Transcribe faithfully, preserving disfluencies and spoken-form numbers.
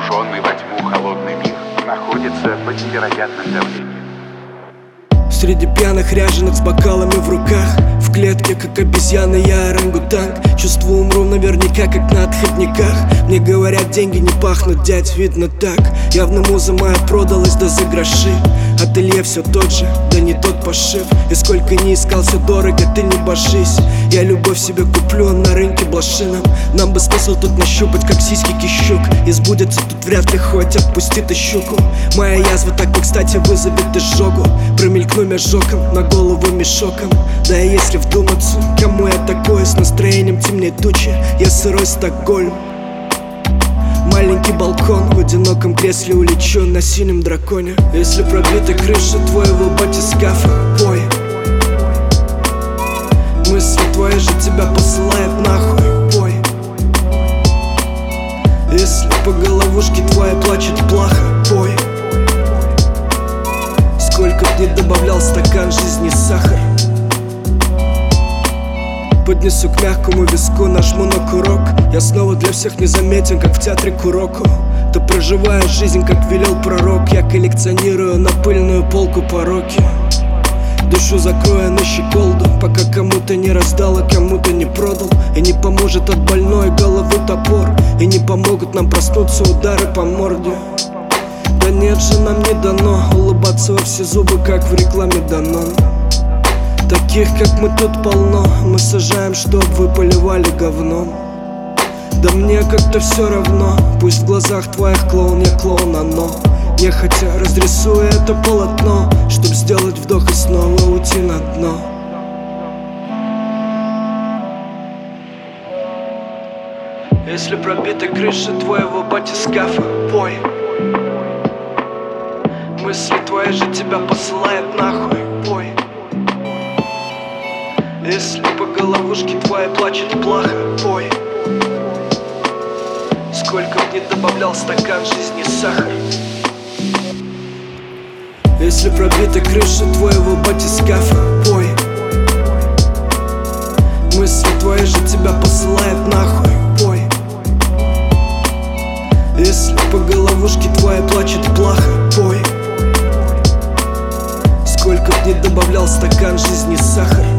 Погруженный во тьму холодный мир находится под невероятным давлением. Среди пьяных ряженых с бокалами в руках, в клетке, как обезьяна, я орангутанг. Чувствую, умру наверняка, как на отходниках. Мне говорят, деньги не пахнут, дядь, видно так. Явно муза моя продалась, да за гроши. Ателье все тот же, да не тот пошив. И сколько не искал, все дорого, ты не божись. Я любовь себе куплю на рынке блошином. Нам бы смысл тут нащупать, как сиськи кищук. И сбудется тут вряд ли, хоть отпусти ты щуку. Моя язва так не кстати вызовет изжогу. Промелькну межоком, на голову мешоком. Да и если вдуматься, кому я такой, с настроением темнее тучи. Я сырой Стокгольм. Маленький балкон, в одиноком кресле улечу на синем драконе. Если пробита крыша твоего батискафа, пой. Мысли твои же тебя посылают нахуй, пой. Если по головушке твоей плачет плохо, пой. Сколько б не добавлял стакан жизни сахар, поднесу к мягкому виску, нажму на курок. Я снова для всех незаметен, как в театре Куроко. Ты проживаешь жизнь, как велел пророк. Я коллекционирую на пыльную полку пороки. Душу закрою на щеколду, пока кому-то не раздал, а кому-то не продал. И не поможет от больной головы топор. И не помогут нам проснуться удары по морде. Да нет же, нам не дано улыбаться во все зубы, как в рекламе Данон. Таких, как мы, тут полно. Мы сажаем, чтоб вы поливали говном. Да мне как-то все равно. Пусть в глазах твоих клоун, я клоун, оно. Нехотя разрисую это полотно, чтоб сделать вдох и снова уйти на дно. Если пробита крыша твоего батискафа, пой. Мысли твои же тебя посылают нахуй, пой. Если по головушке твоей плачет плохо, пой. Сколько б не добавлял стакан жизни сахар. Если пробита крыша твоего батискафа, пой. Мысли твои же тебя посылают нахуй, пой. Если по головушке твоей плачет плохо, пой. Сколько б не добавлял стакан жизни сахар.